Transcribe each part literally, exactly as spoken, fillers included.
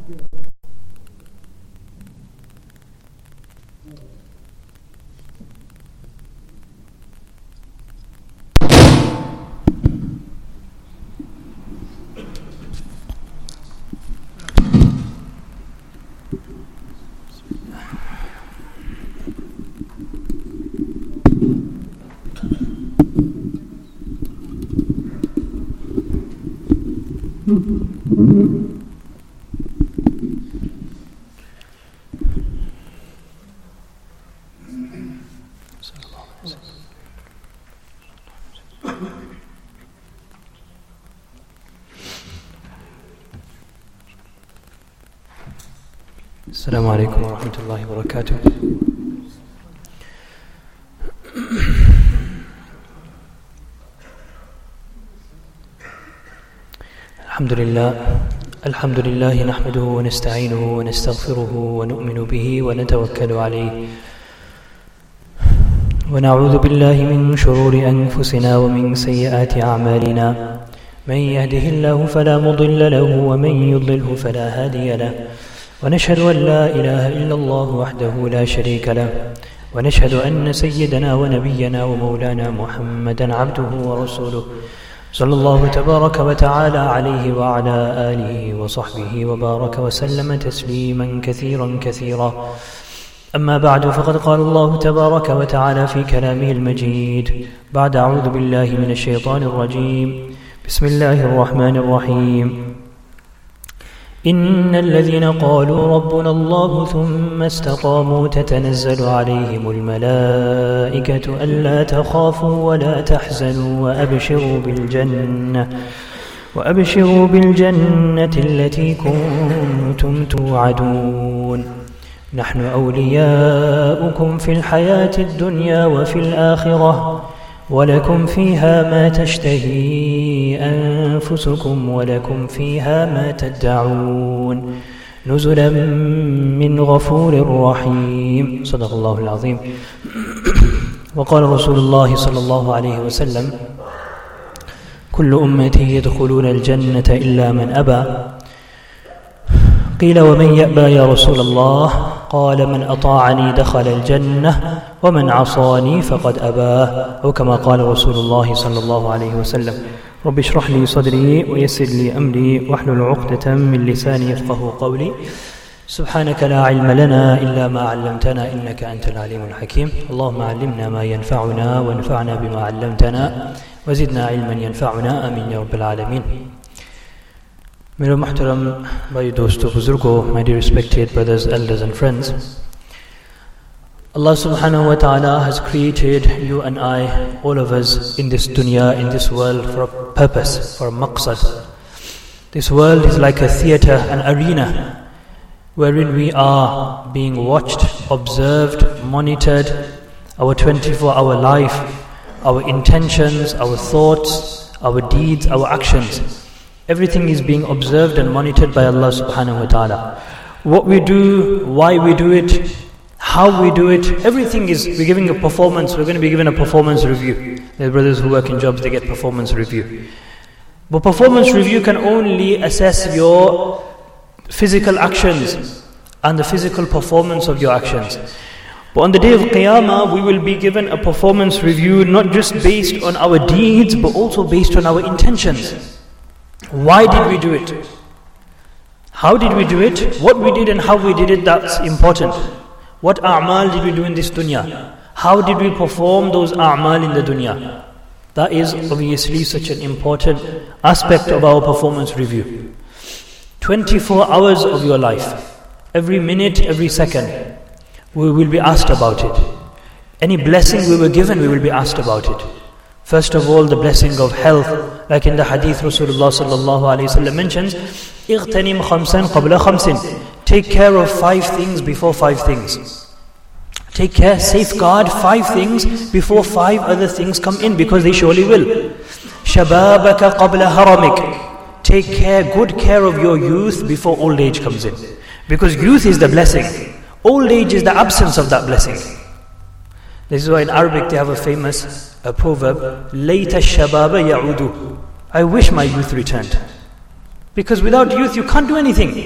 السلام عليكم ورحمة الله وبركاته. الحمد لله الحمد لله نحمده ونستعينه ونستغفره ونؤمن به ونتوكل عليه ونعوذ بالله من شرور أنفسنا ومن سيئات أعمالنا. من يهده الله فلا مضل له ومن يضلله فلا هادي له، ونشهد أن لا إله إلا الله وحده لا شريك له، ونشهد أن سيدنا ونبينا ومولانا محمدا عبده ورسوله صلى الله تبارك وتعالى عليه وعلى آله وصحبه وبارك وسلم تسليما كثيرا كثيرا. أما بعد، فقد قال الله تبارك وتعالى في كلامه المجيد بعد أعوذ بالله من الشيطان الرجيم. بسم الله الرحمن الرحيم. إن الذين قالوا ربنا الله ثم استقاموا تتنزل عليهم الملائكة ألا تخافوا ولا تحزنوا وأبشروا بالجنة وأبشروا بالجنة التي كنتم توعدون. نحن أولياؤكم في الحياة الدنيا وفي الآخرة، ولكم فيها ما تشتهي أنفسكم ولكم فيها ما تدعون، نزلا من غفور رحيم. صدق الله العظيم. وقال رسول الله صلى الله عليه وسلم: كل أمتي يدخلون الجنة إلا من أبى. قيل: ومن يأبى يا رسول الله؟ قال: من أطاعني دخل الجنة ومن عصاني فقد أباه، أو كما قال رسول الله صلى الله عليه وسلم. رب اشرح لي صدري ويسر لي أمري واحلل عقدة من لساني يفقه قولي. سبحانك لا علم لنا إلا ما علمتنا إنك أنت العليم الحكيم. اللهم علمنا ما ينفعنا وانفعنا بما علمتنا وزدنا علما ينفعنا. آمين يا رب العالمين. मेरे मुहतरम भाई दोस्तों बुजुर्गों, my dear respected brothers, elders and friends, Allah subhanahu wa ta'ala has created you and I, all of us in this dunya, in this world, for a purpose, for a maqsad. This world is like a theatre, an arena, wherein we are being watched, observed, monitored, our twenty-four hour life, our intentions, our thoughts, our deeds, our actions. Everything is being observed and monitored by Allah subhanahu wa ta'ala. What we do, why we do it, how we do it, everything is, we're giving a performance, we're going to be given a performance review. There are brothers who work in jobs, they get performance review. But performance review can only assess your physical actions and the physical performance of your actions. But on the day of Qiyamah, we will be given a performance review not just based on our deeds, but also based on our intentions. Why did we do it? How did we do it? What we did and how we did it, that's important. What a'mal did we do in this dunya? How did we perform those a'mal in the dunya? That is obviously such an important aspect of our performance review. twenty-four hours of your life, every minute, every second, we will be asked about it. Any blessing we were given, we will be asked about it. First of all, the blessing of health, like in the hadith Rasulullah sallallahu alayhi wa sallam mentions, اغتنم خمسا قبل خمس. Take care of five things before five things. Take care, safeguard five things before five other things come in, because they surely will. شبابك قبل هرمك. Take care, good care of your youth before old age comes in. Because youth is the blessing. Old age is the absence of that blessing. This is why in Arabic they have a famous a proverb, لَيْتَ الشَّبَابَ يَعُودُ. I wish my youth returned. Because without youth you can't do anything.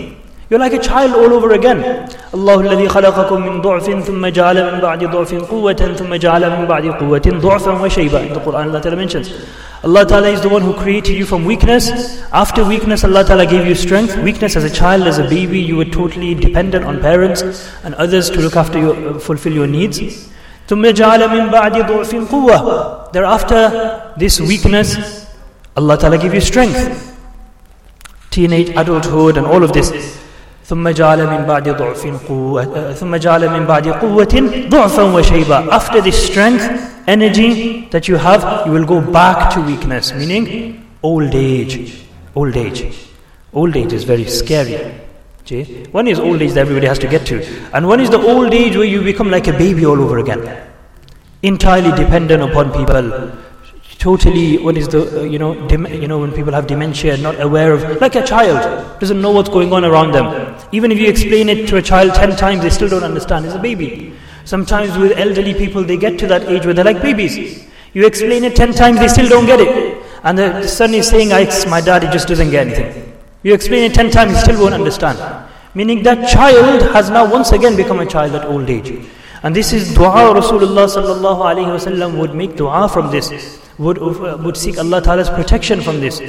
You're like a child all over again. Allahu alladhi khalaqakum min du'fin thumma ja'ala min ba'di du'fin quwwatan thumma ja'ala min ba'di quwwatin du'fan wa shayba. In the Quran Allah Ta'ala mentions. Allah Ta'ala is the one who created you from weakness. After weakness, Allah Ta'ala gave you strength. Weakness as a child, as a baby, you were totally dependent on parents and others to look after you, uh, fulfill your needs. ثُمَّ جَعَلَ مِن بَعْدِ ضُعْفٍ قُوَّةٍ. Thereafter, this weakness, Allah Ta'ala gave you strength. Teenage, adulthood and all of this. ثُمَّ جَعَلَ مِن بَعْدِ ضُعْفٍ قُوَّةٍ ثُمَّ جَعَلَ مِن بَعْدِ قُوَّةٍ ضُعْفًا وَشَيْبًا. After this strength, energy that you have, you will go back to weakness, meaning old age. Old age. Old age is very scary. Okay? One is old age that everybody has to get to, and one is the old age where you become like a baby all over again, entirely dependent upon people. Totally, what is the, uh, you know, dem- you know, when people have dementia, not aware of, like a child, doesn't know what's going on around them. Even if you explain it to a child ten times, they still don't understand. It's a baby. Sometimes with elderly people, they get to that age where they're like babies. You explain it ten times, they still don't get it. And the son is saying, I, my dad, he just doesn't get anything. You explain it ten times, he still won't understand. Meaning that child has now once again become a child at old age. And this is dua. Rasulullah sallallahu alayhi wa sallam would make dua from this. Would, uh, would seek Allah Ta'ala's protection from this.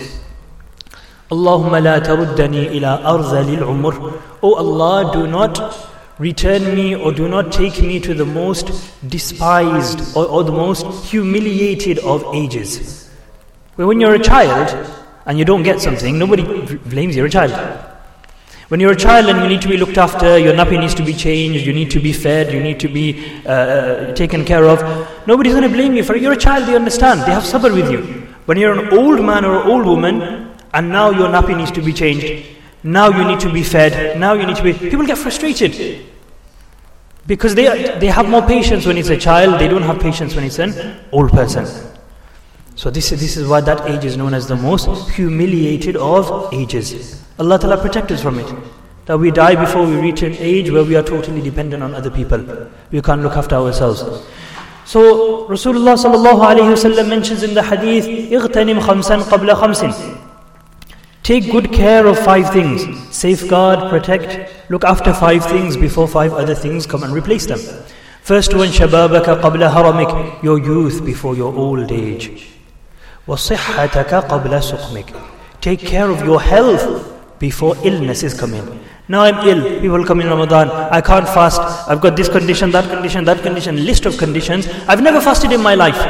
Allahumma la taruddani ila arzalil umur. Oh Allah, do not return me or do not take me to the most despised or, or the most humiliated of ages. Well, when you're a child and you don't get something, nobody blames you, you're a child. When you're a child and you need to be looked after, your nappy needs to be changed, you need to be fed, you need to be uh, taken care of, nobody's going to blame you for it. You're a child, they understand, they have sabr with you. When you're an old man or an old woman and now your nappy needs to be changed, now you need to be fed, now you need to be... People get frustrated because they are, they have more patience when it's a child, they don't have patience when it's an old person. So this, this is why that age is known as the most humiliated of ages. Allah Ta'ala protect us from it. That we die before we reach an age where we are totally dependent on other people. We can't look after ourselves. So Rasulullah sallallahu alayhi wa sallam mentions in the hadith, اغتنم خمسا قبل خمس. Take good care of five things. Safeguard, protect, look after five things before five other things come and replace them. First one, شبابك قبل هرمك. Your youth before your old age. وصحتك قبل سقمك. Take care of your health before illnesses come in. Now I'm ill, people come in Ramadan, I can't fast, I've got this condition, that condition, that condition, list of conditions. I've never fasted in my life.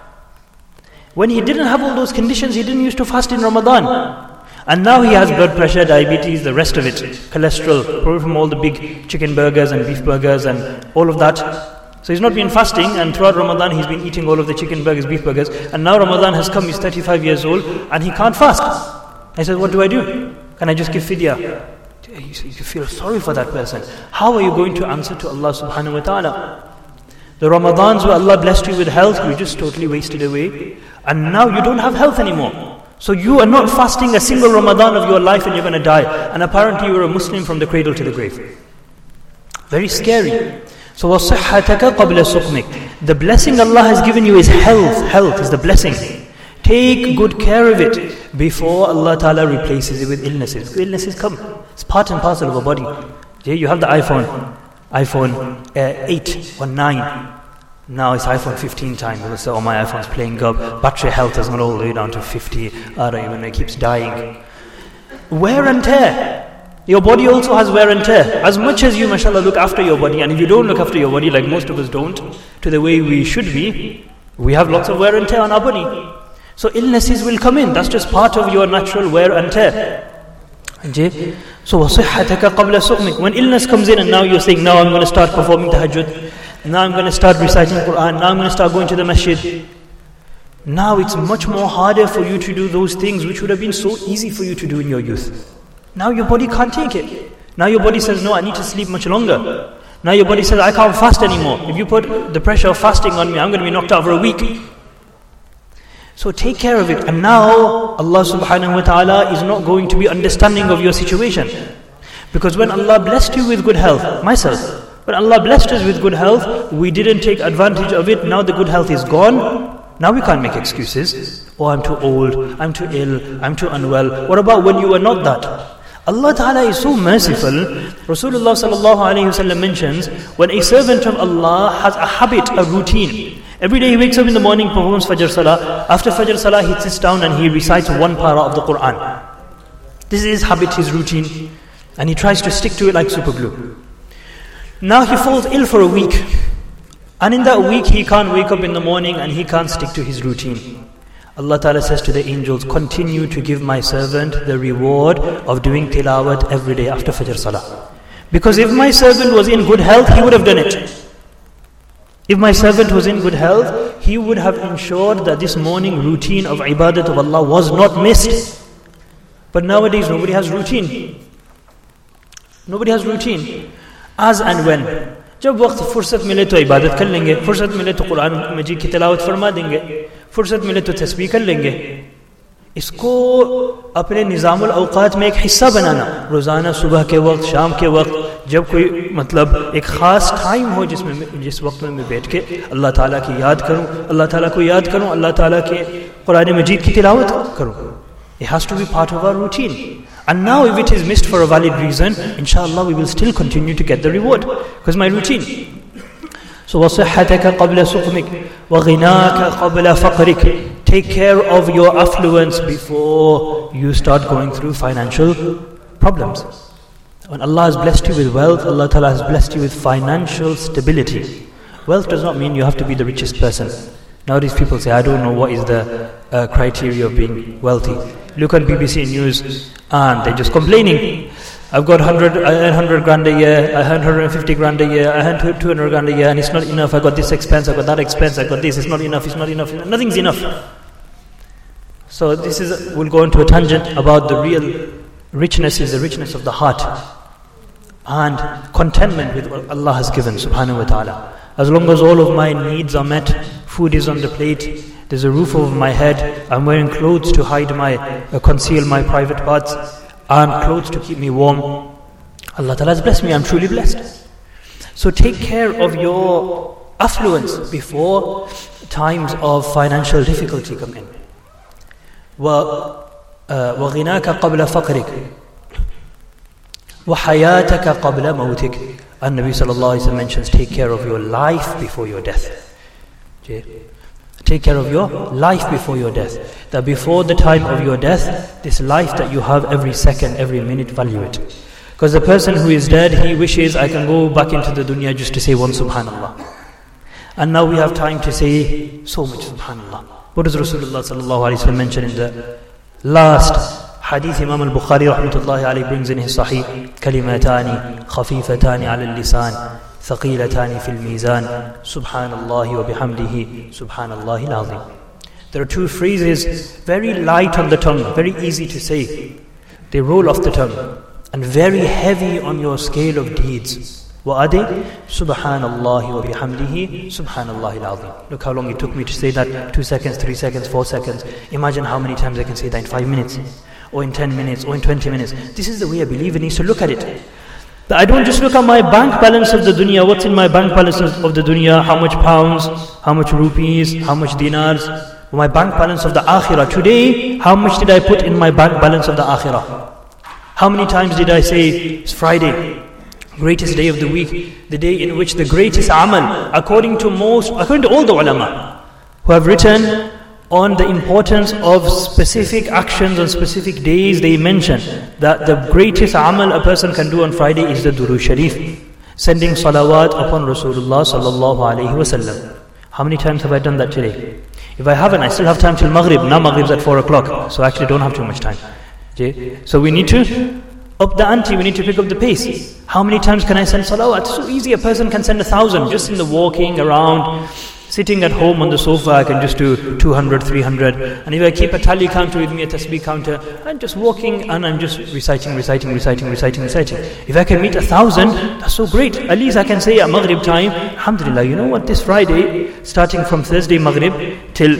When he didn't have all those conditions, he didn't used to fast in Ramadan. And now he has blood pressure, diabetes, the rest of it, cholesterol, probably from all the big chicken burgers and beef burgers and all of that. So he's not been fasting, and throughout Ramadan he's been eating all of the chicken burgers, beef burgers, and now Ramadan has come, he's thirty-five years old, and he can't fast. I said, what do I do? Can I just give fidya? You feel sorry for that person. How are you going to answer to Allah subhanahu wa ta'ala? The Ramadans where Allah blessed you with health, you just totally wasted away, and now you don't have health anymore. So you are not fasting a single Ramadan of your life and you're going to die. And apparently you are a Muslim from the cradle to the grave. Very scary. So وَصِحَّتَكَ قَبْلَ سُقْمِكَ. The blessing Allah has given you is health. Health is the blessing. Take good care of it before Allah Ta'ala replaces it with illnesses. Illnesses come. It's part and parcel of a body. You have the iPhone. iPhone uh, eight or nine. Now it's iPhone fifteen time. People say, oh, my iPhone's playing up. Battery health has gone all the way down to fifty. I don't even know, it keeps dying. Wear and tear. Your body also has wear and tear. As much as you, mashallah, look after your body, and if you don't look after your body, like most of us don't, to the way we should be, we have lots of wear and tear on our body. So illnesses will come in. That's just part of your natural wear and tear. So وَصِحَّتَكَ قَبْلَ سُقْمِكَ. When illness comes in and now you're saying, now I'm going to start performing tahajjud, now I'm going to start reciting Quran, now I'm going to start going to the masjid. Now it's much more harder for you to do those things which would have been so easy for you to do in your youth. Now your body can't take it. Now your body says, no, I need to sleep much longer. Now your body says, I can't fast anymore. If you put the pressure of fasting on me, I'm going to be knocked out for a week. So take care of it. And now Allah subhanahu wa ta'ala is not going to be understanding of your situation. Because when Allah blessed you with good health, myself, when Allah blessed us with good health, we didn't take advantage of it. Now the good health is gone. Now we can't make excuses. Oh, I'm too old, I'm too ill, I'm too unwell. What about when you were not that? Allah Ta'ala is so merciful. Rasulullah Sallallahu Alaihi Wasallam mentions, when a servant of Allah has a habit, a routine, every day he wakes up in the morning, performs Fajr Salah. After Fajr Salah, he sits down and he recites one para of the Quran. This is his habit, his routine. And he tries to stick to it like super glue. Now he falls ill for a week. And in that week, he can't wake up in the morning and he can't stick to his routine. Allah Ta'ala says to the angels, continue to give my servant the reward of doing tilawat every day after Fajr Salah. Because if my servant was in good health, he would have done it. If my servant was in good health, he would have ensured that this morning routine of ibadat of Allah was not missed. But nowadays, nobody has routine. Nobody has routine. As and when. जब वक्त फुर्सत मिले तो इबादत कर लेंगे, फुर्सत मिले तो कुरान मजीद की तिलावत फरमा देंगे, फुर्सत मिले तो तस्बीह कर लेंगे. इसको अपने निज़ामुल औक़ात में एक हिस्सा बनाना, रोज़ाना सुबह के वक्त, शाम के वक्त, जब कोई मतलब एक ख़ास टाइम हो जिसमें जिस वक्त में मैं बैठ के अल्लाह ताला की याद करूं, अल्लाह ताला को याद करूं, अल्लाह ताला के कुरान मजीद की तिलावत करूं. It has to be part of our routine. And now if it is missed for a valid reason, inshallah we will still continue to get the reward. Because my routine. So وَصِحَّتَكَ قَبْلَ سُقْمِكَ وَغِنَاكَ قَبْلَ فَقْرِكَ. Take care of your affluence before you start going through financial problems. When Allah has blessed you with wealth, Allah Ta'ala has blessed you with financial stability. Wealth does not mean you have to be the richest person. Nowadays people say, I don't know what is the uh, criteria of being wealthy. Look on B B C News and they're just complaining. I've got one hundred, I earn one hundred grand a year, I earn one hundred fifty grand a year, I earn two hundred grand a year, and it's not enough. I got this expense, I got that expense, I got this, it's not enough, it's not enough, nothing's enough. So this is, we'll go into a tangent about the real richness is the richness of the heart and contentment with what Allah has given, subhanahu wa ta'ala. As long as all of my needs are met, food is on the plate, there's a roof over my head, I'm wearing clothes to hide my, uh, conceal my private parts, and clothes to keep me warm. Allah Ta'ala has blessed me, I'm truly blessed. So take care of your affluence before times of financial difficulty come in. وَغِنَاكَ قَبْلَ فَقْرِكَ وَحَيَاتَكَ قَبْلَ مَوْتِكَ. And Nabi Sallallahu Alaihi Wasallam mentions, take care of your life before your death. Okay. Take care of your life before your death. That before the time of your death, this life that you have every second, every minute, value it. Because the person who is dead, he wishes, I can go back into the dunya just to say one subhanallah. And now we have time to say so much subhanallah. What does Rasulullah Sallallahu Alaihi Wasallam mention in the last hadith? Imam al-Bukhari rahmatullahi alayhi brings in his sahih, kalimatani khafifatani ala al-lisan ثقيلتان في الميزان سبحان الله وبحمده سبحان الله العظيم. There are two phrases, very light on the tongue, very easy to say. They roll off the tongue and very heavy on your scale of deeds. What are they? سبحان الله وبحمده سبحان الله العظيم. Look how long it took me to say that, two seconds, three seconds, four seconds. Imagine how many times I can say that in five minutes, or in ten minutes, or in twenty minutes. This is the way a believer needs to look at it. That I don't just look at my bank balance of the dunya, what's in my bank balance of the dunya, how much pounds, how much rupees, how much dinars, my bank balance of the akhirah. Today, how much did I put in my bank balance of the akhirah? How many times did I say, it's Friday, greatest day of the week, the day in which the greatest amal, according to most, according to all the ulama, who have written on the importance of specific actions on specific days, they mention that the greatest amal a person can do on Friday is the Durood Sharif, sending salawat upon Rasulullah Sallallahu Alaihi Wasallam. How many times have I done that today? If I haven't, I still have time till Maghrib. Now Maghrib's at four o'clock, so I actually don't have too much time. Okay? So we need to up the ante, we need to pick up the pace. How many times can I send salawat? So easy, a person can send a thousand just in the walking around. Sitting at home on the sofa, I can just do two hundred, three hundred. And if I keep a tally counter with me, a tasbih counter, I'm just walking and I'm just reciting, reciting, reciting, reciting, reciting. If I can meet a thousand, that's so great. At least I can say at Maghrib time, Alhamdulillah, you know what, this Friday, starting from Thursday Maghrib till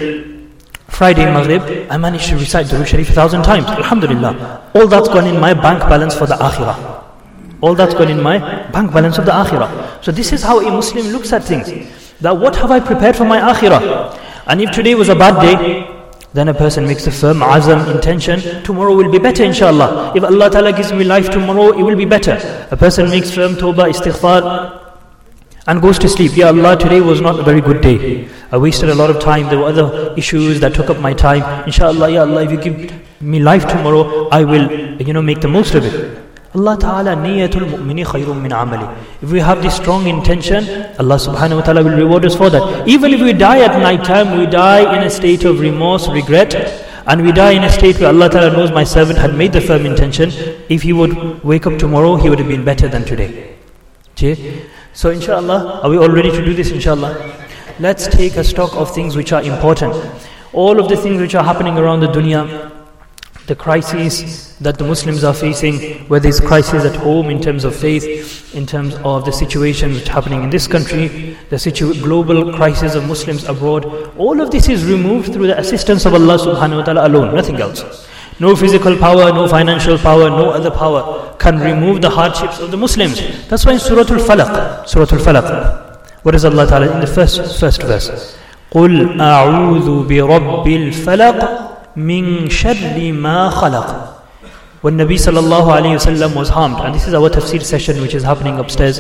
Friday Maghrib, I managed to recite Durood Sharif a thousand times. Alhamdulillah. All that's gone in my bank balance for the akhirah. All that's gone in my bank balance of the akhirah. So this is how a Muslim looks at things. That what have I prepared for my akhirah? And if today was a bad day, Then a person makes a firm azam, intention, tomorrow will be better inshallah. If Allah Ta'ala gives me life tomorrow, it will be better. A person makes firm tawbah, istighfar, and goes to sleep. Ya Allah, today was not a very good day. I wasted a lot of time. There were other issues that took up my time. Inshallah, Ya Allah, if you give me life tomorrow, I will, you know, make the most of it. Allah Ta'ala, niyatul mu'mini khayrun min amali. If we have this strong intention, Allah Subhanahu wa Ta'ala will reward us for that. Even if we die at night time, we die in a state of remorse, regret, and we die in a state where Allah Ta'ala knows my servant had made the firm intention. If he would wake up tomorrow, he would have been better than today. Okay? So inshallah, are we all ready to do this inshallah? Let's take a stock of things which are important. All of the things which are happening around the dunya, the crises that the Muslims are facing, whether it's crisis at home in terms of faith, in terms of the situation which is happening in this country, the situ- global crisis of Muslims abroad, all of this is removed through the assistance of Allah Subhanahu wa Ta'ala alone, nothing else. No physical power, no financial power, no other power can remove the hardships of the Muslims. That's why in Surah Al-Falaq, Surah Al-Falaq, what is Allah Ta'ala in the first first verse? قُلْ أَعُوذُ بِرَبِّ الْفَلَقِ مِنْ شَرِّ مَا خَلَقَ. When Nabi sallallahu alayhi wasallam was harmed, and this is our tafsir session which is happening upstairs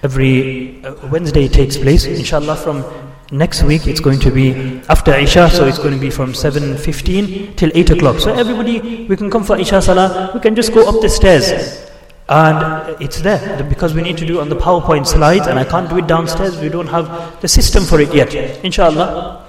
every uh, Wednesday it takes place. Inshallah from next week it's going to be after Isha, so it's going to be from seven fifteen till eight o'clock. So everybody, we can come for Isha Salah, we can just go up the stairs. And it's there, because we need to do on the PowerPoint slides, and I can't do it downstairs, we don't have the system for it yet. Inshallah,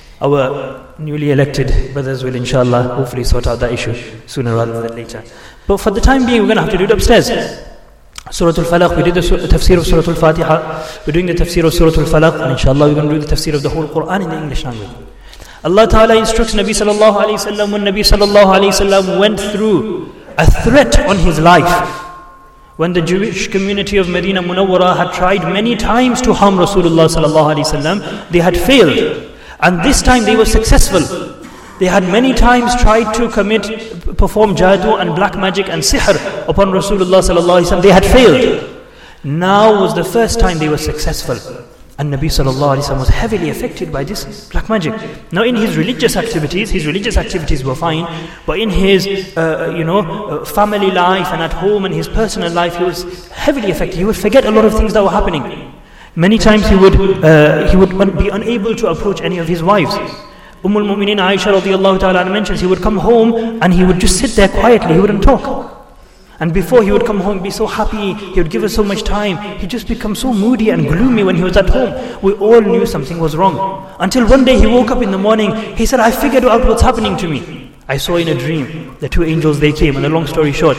our newly elected brothers will inshallah hopefully sort out that issue sooner rather than later. But for the time being, we're going to have to do it upstairs. Surah Al-Falaq, we did the tafsir of Surah Al-Fatiha, we're doing the tafsir of Surah Al-Falaq, and inshallah we're going to do the tafsir of the whole Quran in the English language. Allah Ta'ala instructs Nabi sallallahu alayhi wa sallam, when Nabi sallallahu alayhi wa sallam went through a threat on his life, when the Jewish community of Medina Munawwara had tried many times to harm Rasulullah sallallahu alayhi wa sallam, they had failed. And this time they were successful. They had many times tried to commit, perform jadoo and black magic and sihr upon Rasulullah sallallahu alaihi wasallam. They had failed. Now was the first time they were successful. And Nabi sallallahu alaihi wasallam was heavily affected by this black magic. Now in his religious activities, his religious activities were fine, but in his, uh, you know, uh, family life and at home and his personal life, he was heavily affected. He would forget a lot of things that were happening. Many times he would uh, he would be unable to approach any of his wives. Umm al-Mu'mineen Aisha radiyallahu ta'ala mentions he would come home and he would just sit there quietly, he wouldn't talk. And before he would come home, be so happy, he would give us so much time, he'd just become so moody and gloomy when he was at home. We all knew something was wrong. Until one day he woke up in the morning, he said, I figured out what's happening to me. I saw in a dream, the two angels, they came, and the long story short.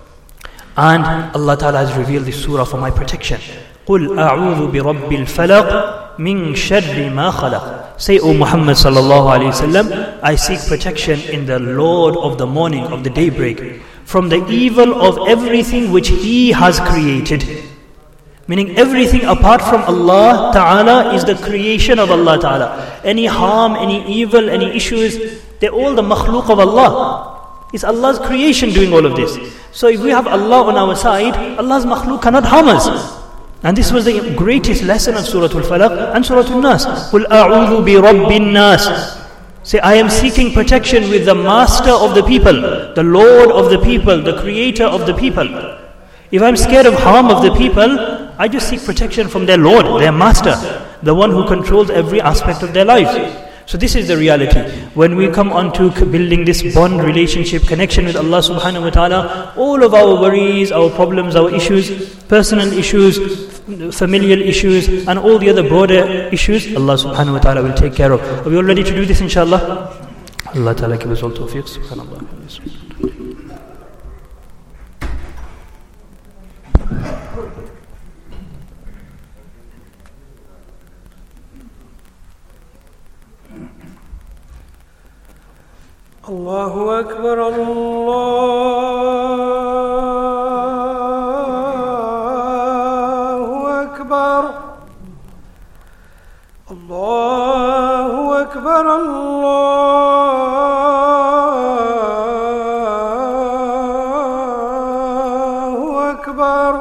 And Allah Ta'ala has revealed this surah for my protection. قُلْ أَعُوذُ بِرَبِّ الْفَلَقِ مِنْ شَرِّ مَا خَلَقَ. Say, O Muhammad sallallahu alayhi wasallam, I seek protection in the Lord of the morning, of the daybreak, from the evil of everything which He has created. Meaning everything apart from Allah Ta'ala is the creation of Allah Ta'ala. Any harm, any evil, any issues, they're all the makhluk of Allah. It's Allah's creation doing all of this. So if we have Allah on our side, Allah's makhluk cannot harm us. And this was the greatest lesson of Surah Al-Falaq and Surah Al-Nas. قُلْ أَعُوذُ بِرَبِّ النَّاسِ. Say, I am seeking protection with the Master of the people, the Lord of the people, the Creator of the people. If I'm scared of harm of the people, I just seek protection from their Lord, their Master, the one who controls every aspect of their lives. So this is the reality. When we come on to building this bond, relationship, connection with Allah subhanahu wa ta'ala, all of our worries, our problems, our issues, personal issues, familial issues, and all the other broader issues, Allah subhanahu wa ta'ala will take care of. Are we all ready to do this inshallah? Allah ta'ala give us all tawfiq. Subhanallah. Allahu Akbar, Allahu Akbar, Allahu Akbar, Allahu Akbar.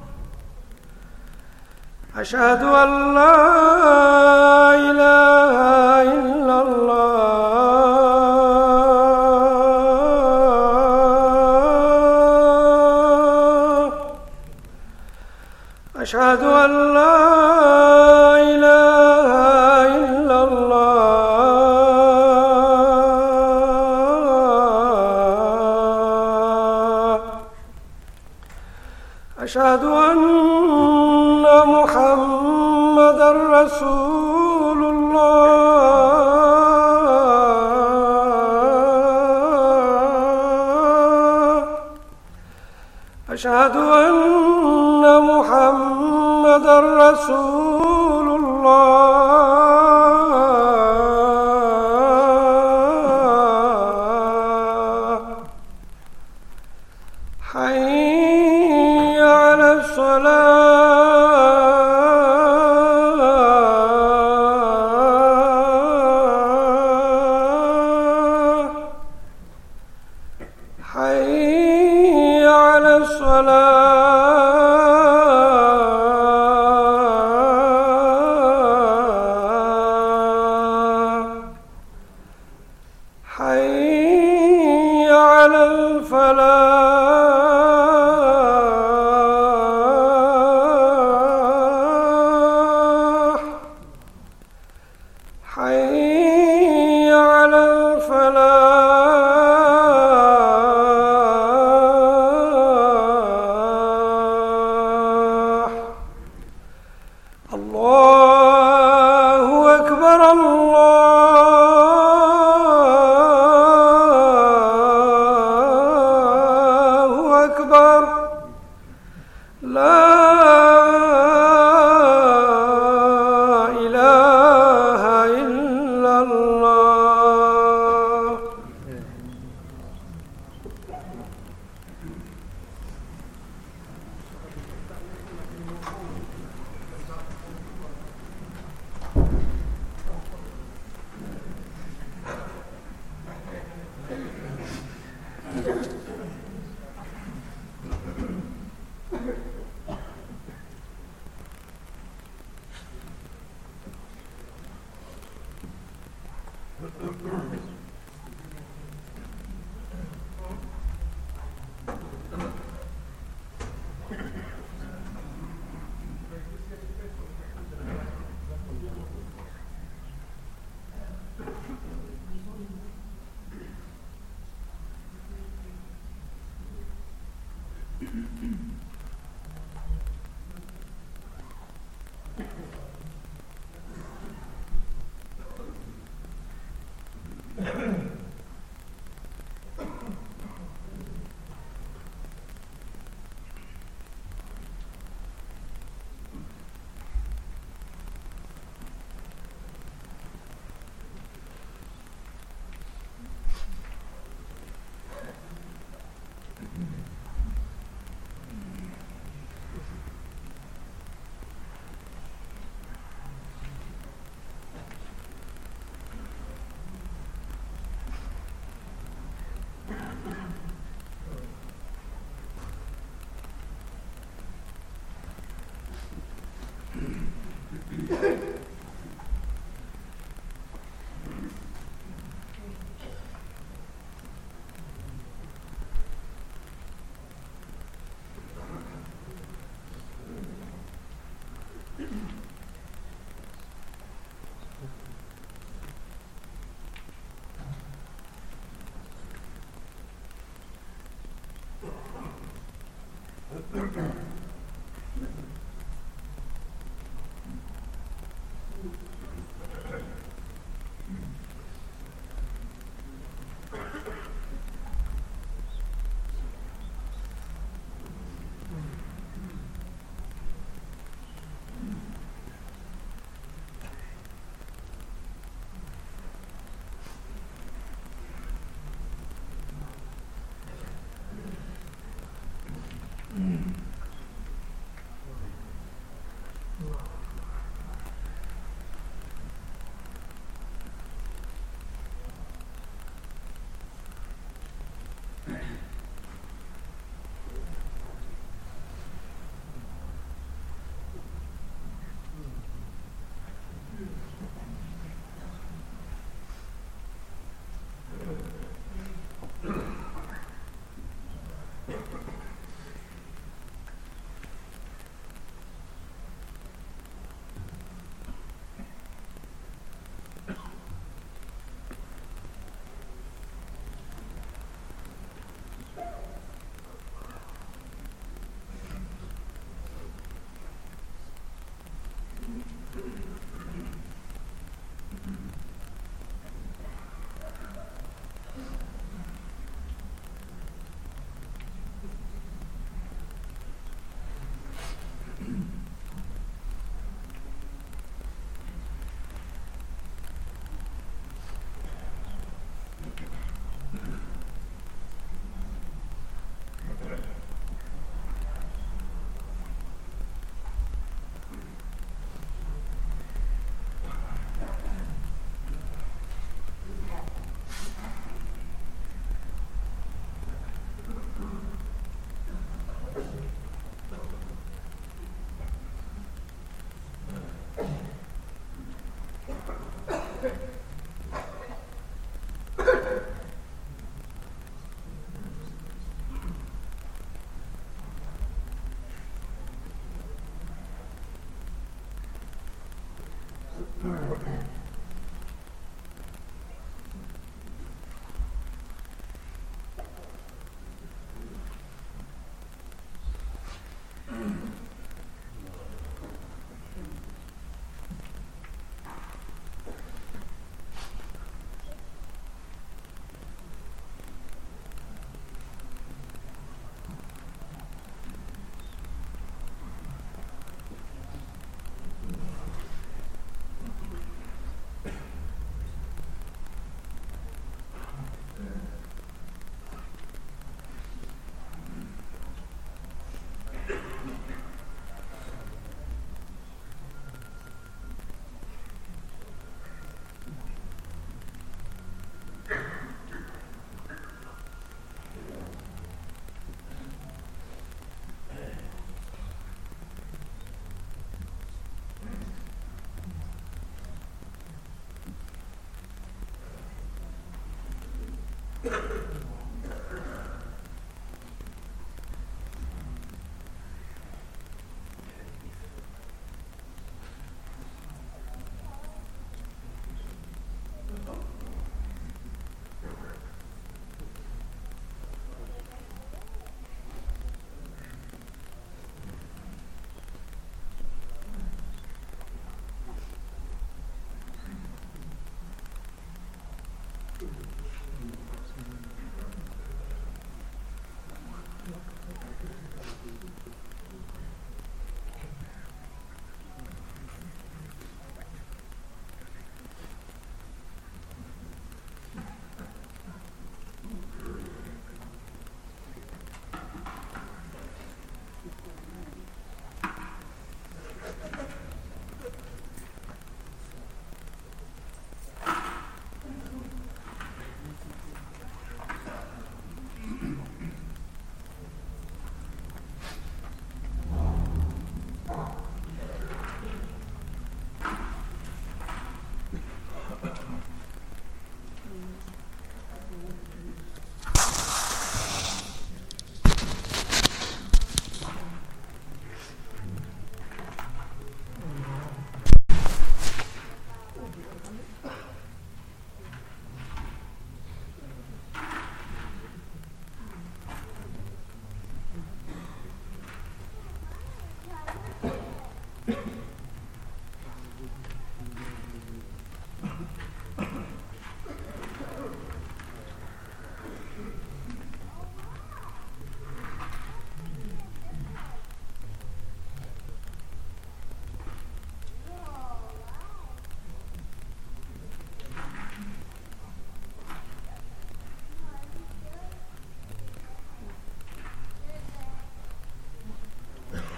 Ashhadu an la ilaha illallah. أشهد أن لا إله إلا الله. أشهد أن محمدًا رسول الله. أشهد أن محمدًا رسول الله. حي على الصلاة. حي على الصلاة. حي على الفلاح. حي على الفلاح. الله أكبر الله أكبر. لا إله إلا الله.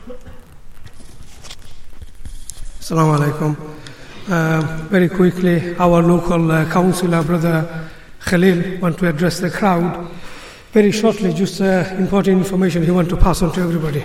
Assalamu alaikum. Uh, very quickly, our local uh, councillor, Brother Khalil, want to address the crowd. Very shortly, just uh, important information he want to pass on to everybody.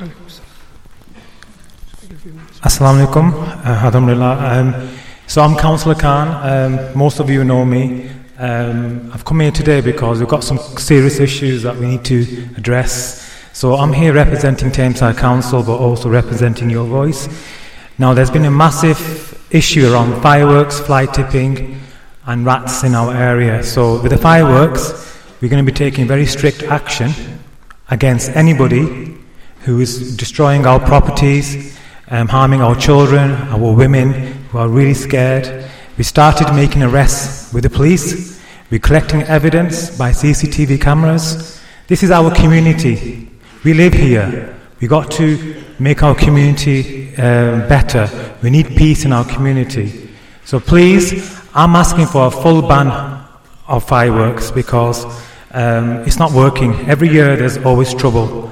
Assalamu alaikum. Uh, Alhamdulillah. Um, so I'm Councillor Khan. Um, most of you know me. Um, I've come here today because we've got some serious issues that we need to address. So I'm here representing Tameside Council, but also representing your voice. Now, there's been a massive issue around fireworks, fly tipping, and rats in our area. So with the fireworks, we're going to be taking very strict action against anybody who is destroying our properties, um, harming our children, our women who are really scared. We started making arrests with the police. We're collecting evidence by C C T V cameras. This is our community. We live here. We got to make our community uh, better. We need peace in our community. So please, I'm asking for a full ban of fireworks because um, it's not working. Every year there's always trouble.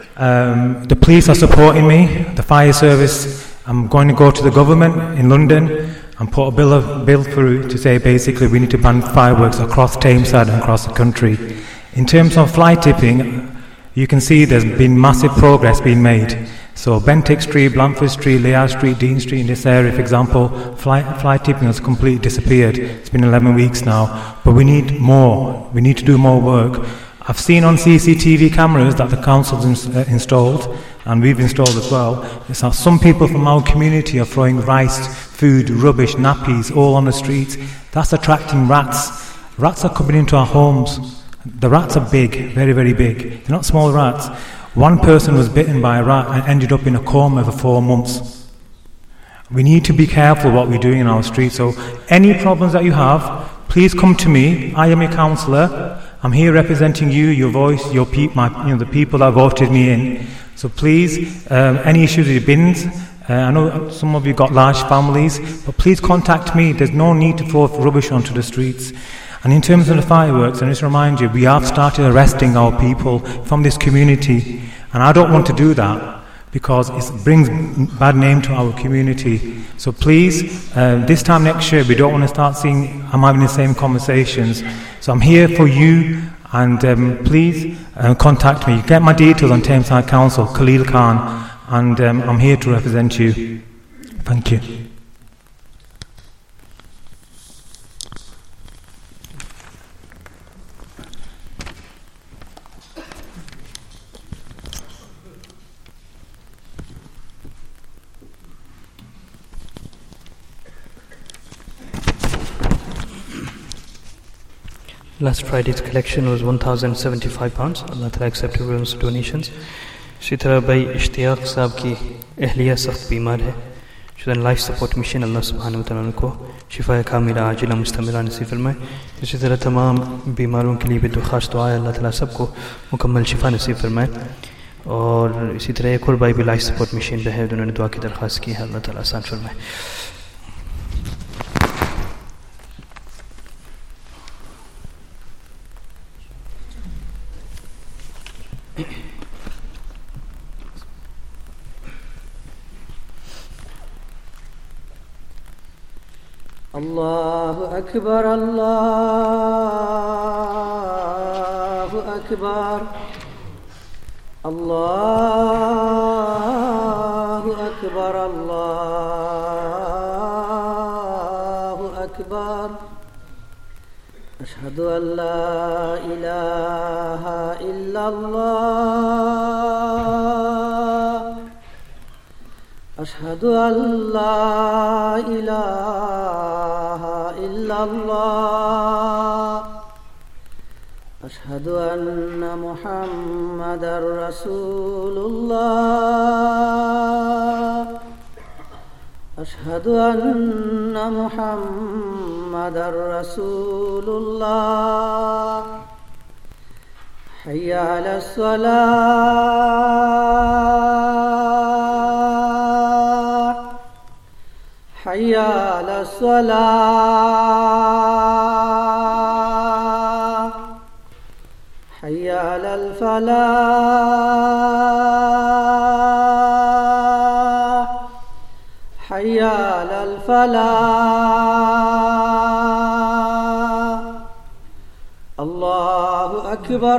Um, the police are supporting me, the fire service. I'm going to go to the government in London and put a bill, of, bill through to say basically we need to ban fireworks across Tameside and across the country. In terms of fly tipping, you can see there's been massive progress being made. So Bentinck Street, Blandford Street, Layard Street, Dean Street in this area, for example, fly, fly tipping has completely disappeared. It's been eleven weeks now, but we need more. We need to do more work. I've seen on C C T V cameras that the council's ins- uh, installed, and we've installed as well, is that some people from our community are throwing rice, food, rubbish, nappies all on the streets. That's attracting rats. Rats are coming into our homes. The rats are big, very, very big. They're not small rats. One person was bitten by a rat and ended up in a coma for four months. We need to be careful what we're doing in our streets. So any problems that you have, please come to me. I am your councillor. I'm here representing you, your voice, your pe- my, you know, the people that voted me in. So please, um, any issues with your bins, uh, I know some of you got large families, but please contact me. There's no need to throw rubbish onto the streets. And in terms of the fireworks, and just remind you, we have started arresting our people from this community. And I don't want to do that because it brings bad name to our community. So please, uh, this time next year, we don't want to start seeing, I'm having the same conversations. So I'm here for you, and um, please uh, contact me. Get my details on Tameside Council, Khalil Khan, and um, I'm here to represent you. Thank you. Last Friday's collection was one thousand seventy-five pounds. Allah Ta'ala accept everyone's donations. इसी तरह भाई इश्तियाक साहब की अहलिया सख्त बीमार है. शुदन life support mission Allah सुब्हानहू व तआला को शिफा कामिला आजिला मुस्तमिला नसीब फरमाए. इसी तरह तमाम बीमारों के लिए भी खास दुआ है, अल्लाह ताला सबको मुकम्मल शिफा नसीब फरमाए. और इसी तरह एक और भाई भी लाइफ सपोर्ट मिशन पे है, उन्होंने दुआ की दरख्वास्त की है, अल्लाह ताला आसान फरमाए. الله أكبر الله أكبر الله أكبر الله أكبر أشهد أن لا إله إلا الله أشهد أن لا إله إلا الله أشهد أن محمدا رسول الله أشهد أن محمدا رسول الله حي على الصلاة حي على الصلاة حي على الفلاح حي على الفلاح الله أكبر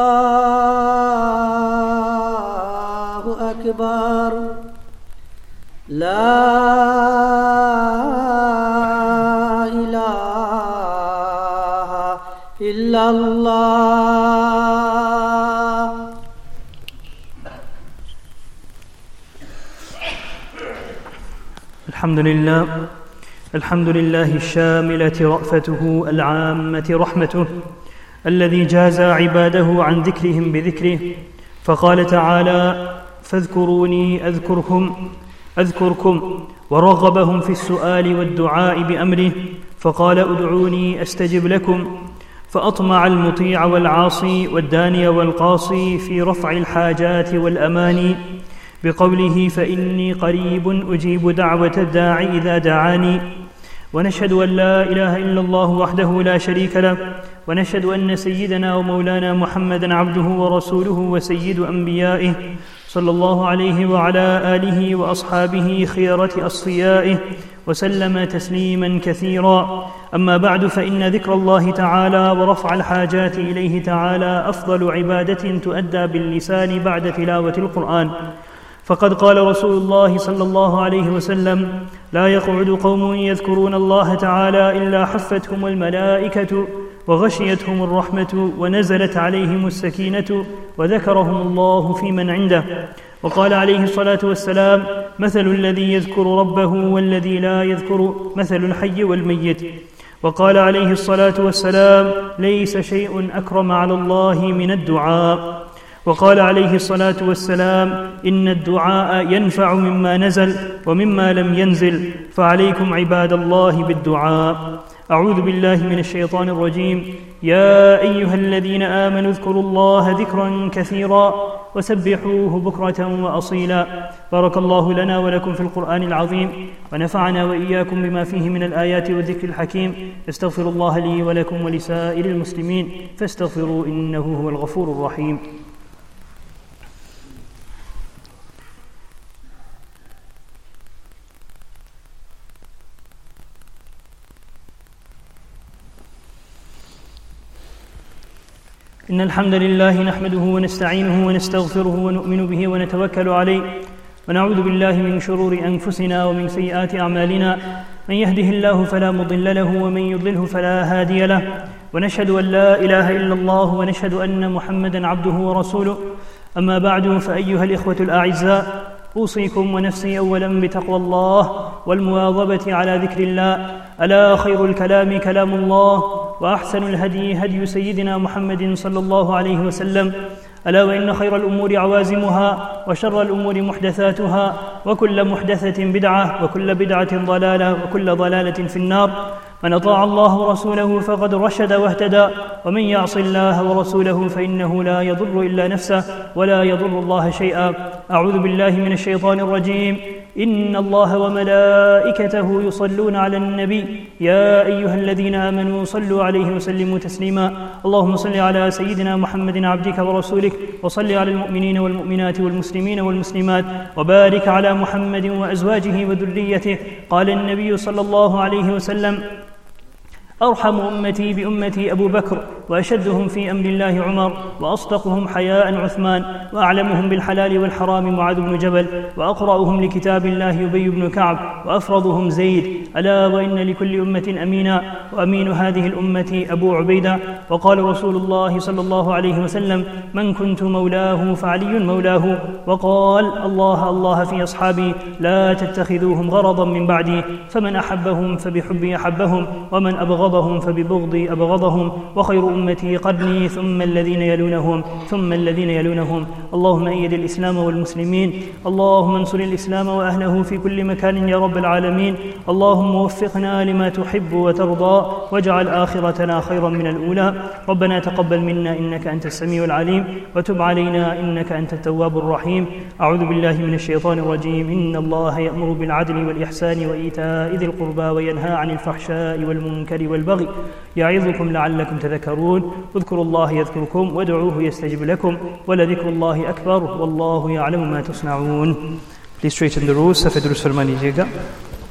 الله أكبر لا إله إلا الله. الحمد لله الحمد لله الشاملة رأفته العامة رحمته الذي جازى عباده عن ذكرهم بذكره، فقال تعالى: فاذكروني أذكركم أذكركم ورغبهم في السؤال والدعاء بأمره، فقال: ادعوني أستجب لكم، فأطمع المطيع والعاصي والداني والقاصي في رفع الحاجات والأماني بقوله: فإني قريب أجيب دعوة الداعي إذا دعاني. ونشهد أن لا إله إلا الله وحده لا شريك له، ونشهد أن سيدنا ومولانا محمدًا عبده ورسوله وسيد أنبيائه صلى الله عليه وعلى آله وأصحابه خيرة أصفيائه وسلم تسليمًا كثيرا. أما بعد، فإن ذكر الله تعالى ورفع الحاجات إليه تعالى أفضل عبادة تؤدى باللسان بعد تلاوة القرآن، فقد قال رسول الله صلى الله عليه وسلم: لا يقعد قوم يذكرون الله تعالى إلا حفتهم الملائكة وغشيتهم الرحمة ونزلت عليهم السكينة وذكرهم الله في من عنده. وقال عليه الصلاة والسلام: مثل الذي يذكر ربه والذي لا يذكر مثل الحي والميت. وقال عليه الصلاة والسلام: ليس شيء أكرم على الله من الدعاء. وقال عليه الصلاة والسلام: إن الدعاء ينفع مما نزل ومما لم ينزل، فعليكم عباد الله بالدعاء. أعوذ بالله من الشيطان الرجيم. يا أيها الذين آمنوا اذكروا الله ذكرا كثيرا وسبحوه بكرة وأصيلا. بارك الله لنا ولكم في القرآن العظيم، ونفعنا وإياكم بما فيه من الآيات والذكر الحكيم. استغفر الله لي ولكم ولسائر المسلمين فاستغفروا إنه هو الغفور الرحيم. إن الحمد لله نحمده ونستعينه ونستغفره ونؤمن به ونتوكل عليه، ونعوذ بالله من شرور أنفسنا ومن سيئات أعمالنا. من يهده الله فلا مضل له ومن يضلله فلا هادي له، ونشهد أن لا إله إلا الله ونشهد أن محمدًا عبده ورسوله. أما بعد، فأيها الإخوة الأعزاء، أوصيكم ونفسي أولاً بتقوى الله والمواظبة على ذكر الله. ألا خير الكلام كلام الله، وأحسن الهدي هدي سيدنا محمد صلى الله عليه وسلم. ألا وإن خير الأمور عوازمها، وشر الأمور محدثاتها، وكل محدثة بدعة، وكل بدعة ضلالة، وكل ضلالة في النار. من أطاع الله ورسوله فقد رشد واهتدى، ومن يعص الله ورسوله فإنه لا يضر إلا نفسه ولا يضر الله شيئا. أعوذ بالله من الشيطان الرجيم. إن الله وملائكته يصلون على النبي يا أيها الذين آمنوا صلوا عليه وسلموا تسليما. اللهم صل على سيدنا محمد عبدك ورسولك، وصل على المؤمنين والمؤمنات والمسلمين والمسلمات، وبارك على محمد وأزواجه وذريته. قال النبي صلى الله عليه وسلم: أرحم أمتي بأمتي أبو بكر، وأشدهم في أمر الله عمر، وأصدقهم حياء عثمان، وأعلمهم بالحلال والحرام معاذ بن جبل، وأقرأهم لكتاب الله أبي بن كعب، وأفرضهم زيد. ألا وإن لكل أمة أمينا، وأمين هذه الأمة أبو عبيدة. وقال رسول الله صلى الله عليه وسلم: من كنت مولاه فعلي مولاه. وقال: الله الله في أصحابي لا تتخذوهم غرضا من بعدي، فمن أحبهم فبحبي أحبهم، ومن أبغضهم فببغضي أبغضهم. وخير أمتي قرني، ثم الذين يلونهم ثم الذين يلونهم. اللهم أيد الإسلام والمسلمين، اللهم انصر الإسلام وأهله في كل مكان يا رب العالمين. اللهم وفقنا لما تحب وترضى، واجعل آخرتنا خيرا من الأولى. ربنا تقبل منا إنك أنت السميع العليم، وتب علينا إنك أنت التواب الرحيم. أعوذ بالله من الشيطان الرجيم. إن الله يأمر بالعدل والإحسان وإيتاء ذي القربى، وينهى عن الفحشاء والمنكر والبغي، يعظكم لعلكم تذكرون. اذكروا الله يذكركم، وادعوه يستجب لكم، ولذكر الله أكبر، والله يعلم ما تصنعون. Please straighten the rules. Safed Rus Farma लीजिएगा.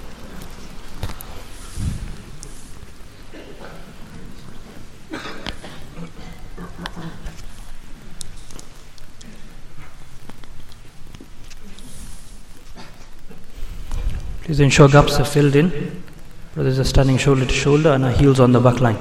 Please ensure gaps are filled in. Brothers are standing shoulder to shoulder and our heels on the back line.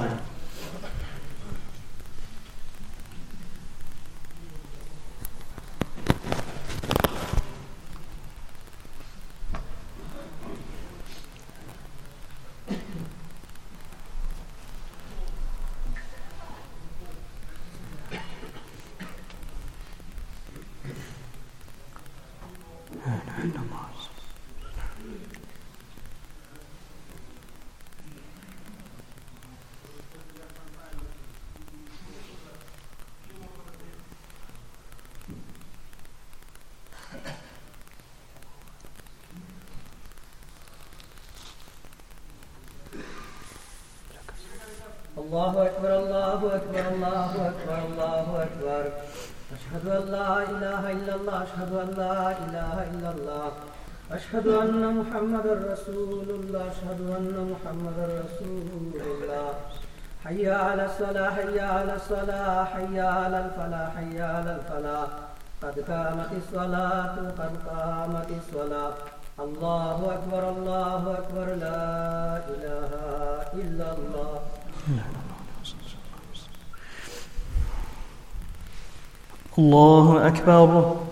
الله أكبر الله أكبر الله أكبر الله أكبر أشهد أن لا إله إلا الله أشهد أن لا إله إلا الله أشهد أن محمد رسول الله أشهد أن محمد رسول الله حي على الصلاة حي على الصلاة حي على الفلاح حي على الفلاح قد قامت الصلاة قد قامت الصلاة الله أكبر الله أكبر لا إله إلا الله الله أكبر.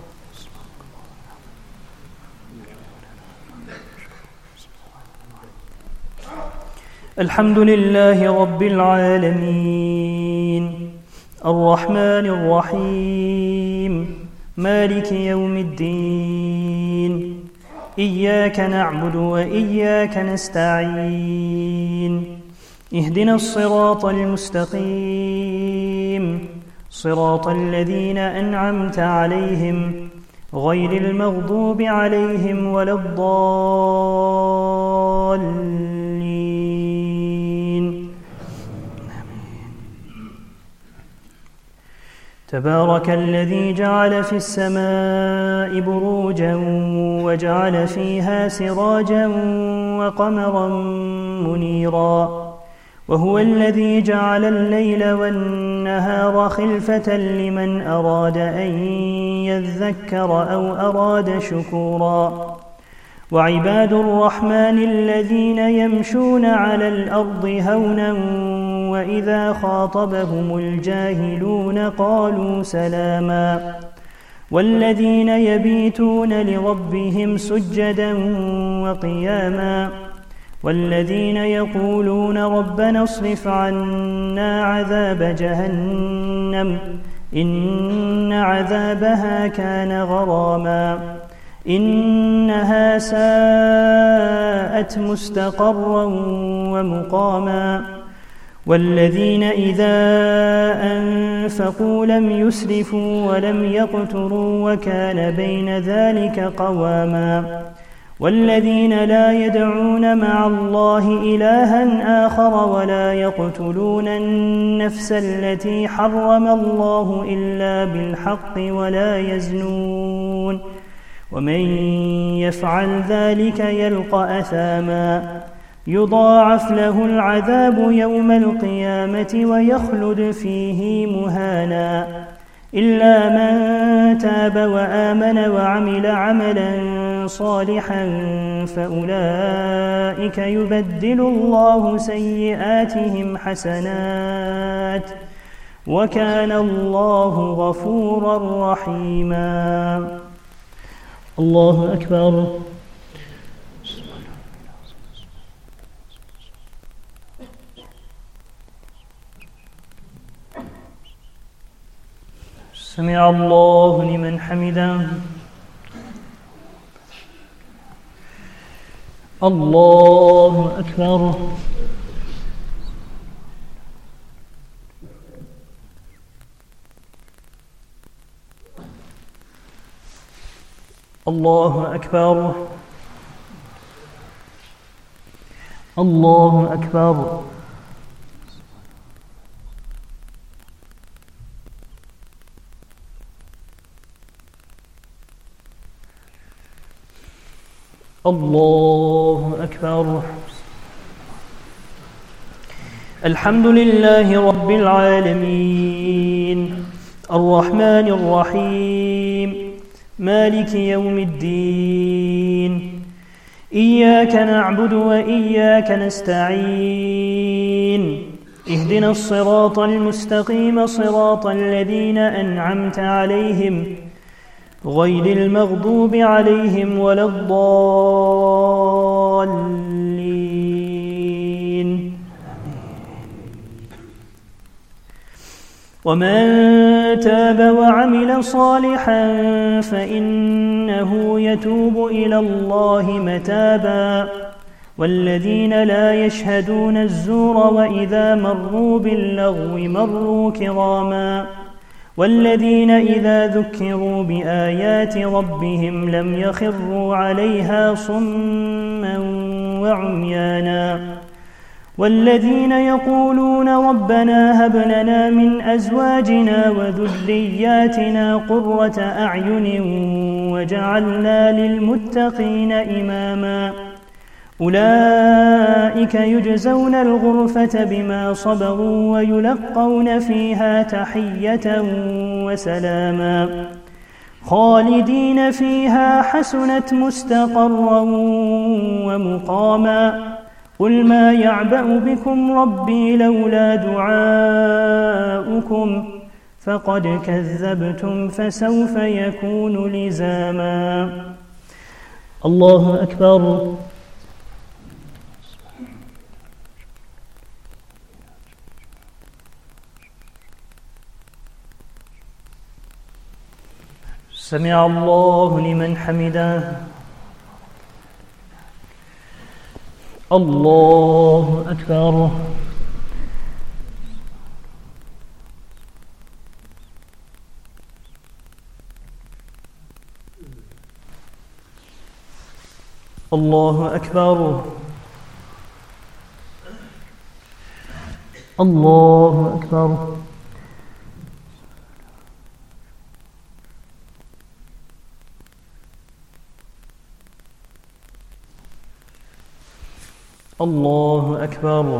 الحمد لله رب العالمين الرحمن الرحيم مالك يوم الدين إياك نعبد وإياك نستعين اهدنا الصراط المستقيم صراط الذين أنعمت عليهم غير المغضوب عليهم ولا الضالين. تبارك الذي جعل في السماء بروجا وجعل فيها سراجا وقمرا منيرا وهو الذي جعل الليل والنهار خلفة لمن أراد أن يذكر أو أراد شكورا. وعباد الرحمن الذين يمشون على الأرض هونا وإذا خاطبهم الجاهلون قالوا سلاما والذين يبيتون لربهم سجدا وقياما والذين يقولون ربنا اصرف عنا عذاب جهنم إن عذابها كان غراما إنها ساءت مستقرا ومقاما والذين إذا أنفقوا لم يسرفوا ولم يقتروا وكان بين ذلك قواما والذين لا يدعون مع الله إلها آخر ولا يقتلون النفس التي حرم الله إلا بالحق ولا يزنون ومن يفعل ذلك يلقى أثاما يضاعف له العذاب يوم القيامة ويخلد فيه مهانا إلا من تاب وآمن وعمل عملا صالحا فأولئك يبدل الله سيئاتهم حسنات وكان الله غفورا رحيما. الله أكبر. سمع الله لمن حمده. الله أكبر. الله أكبر. الله أكبر. الله أكبر. الحمد لله رب العالمين الرحمن الرحيم مالك يوم الدين إياك نعبد وإياك نستعين اهدنا الصراط المستقيم صراط الذين أنعمت عليهم غير المغضوب عليهم ولا الضالين. ومن تاب وعمل صالحا فإنه يتوب إلى الله متابا والذين لا يشهدون الزور وإذا مروا باللغو مروا كراما والذين إذا ذكروا بآيات ربهم لم يخروا عليها صما وعميانا والذين يقولون ربنا هب لنا من أزواجنا وذرياتنا قرة أعين وجعلنا للمتقين إماما أولئك يجزون الغرفة بما صبروا ويلقون فيها تحية وسلاما خالدين فيها حسنت مستقرا ومقاما قل ما يعبأ بكم ربي لولا دعاؤكم فقد كذبتم فسوف يكون لزاما. الله أكبر. سمع الله لمن حمده. الله أكبر. الله أكبر. الله أكبر. الله أكبر.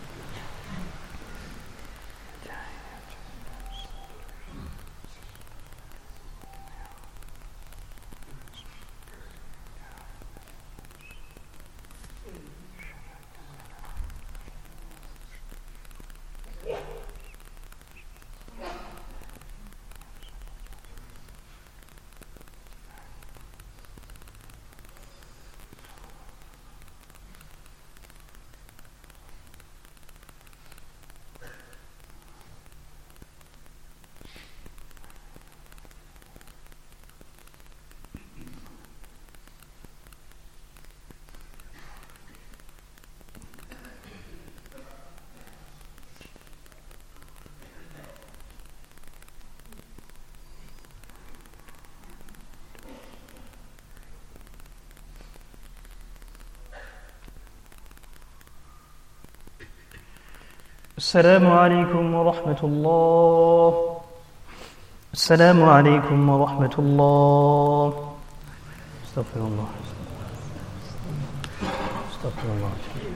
السلام عليكم ورحمة الله. السلام عليكم ورحمة الله. استغفر الله. استغفر الله.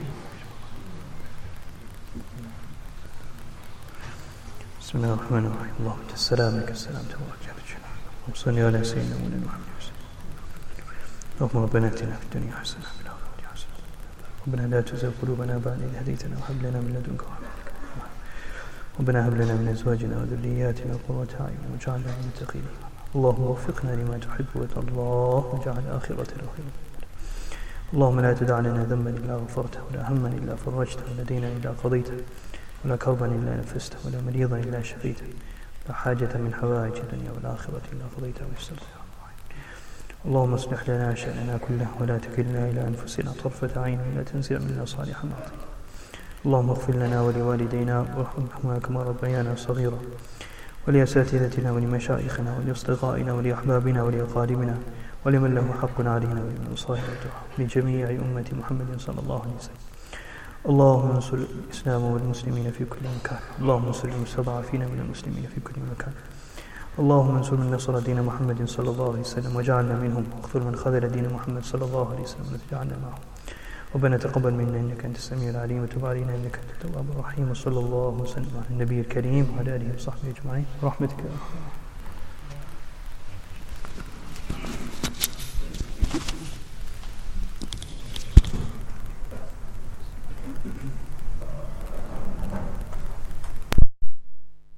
بسم الله الرحمن الرحيم. اللهم انت السلام لك السلام تبارك يا ذا الجلال والإكرام. وصل على سيدنا مولانا محمد وسلم. اللهم ربنا اتنا في الدنيا حسنة وفي الآخرة حسنة ربنا لا تزغ قلوبنا بعد إذ هديتنا وهب لنا من لدنك رحمة ربنا هب لنا من أزواجنا وذرياتنا قرة أعين واجعلنا للمتقين اللهم وفقنا لما تحب وترضى واجعل آخرتنا خيرا. اللهم لا تدع لنا ذنبا إلا غفرته ولا هما إلا فرجته ولا دينا إلا قضيته ولا كربا إلا نفسته ولا مريضا إلا شفيته ولا حاجة من حوائج الدنيا والآخرة إلا قضيتها ويسرتها. اللهم اصلح لنا شأننا كله ولا تكلنا إلى أنفسنا طرفة عين ولا تنزع منا صالحا معطيا. اللهم اغفر لنا ولوالدينا وارحمهما كما ربيانا صغيرا ولأساتذتنا ولمشايخنا ولأصدقائنا ولأحبابنا ولأقاربنا ولمن له حق علينا ولمن صاحب الدعاء لجميع أمة محمد صلى الله عليه وسلم. اللهم انصر الإسلام والمسلمين في كل مكان. اللهم انصر المستضعفين من المسلمين في كل مكان. اللهم انصر من نصر دين محمد صلى الله عليه وسلم وجعلنا منهم واغفر من خذل دين محمد صلى الله عليه وسلم وجعلنا معهم. ربنا تقبل منا إنك أنت السميع العليم وتب علينا إنك أنت التواب الرحيم. وصلى الله وسلم على النبي الكريم وعلى آله وصحبه أجمعين برحمتك يا رب.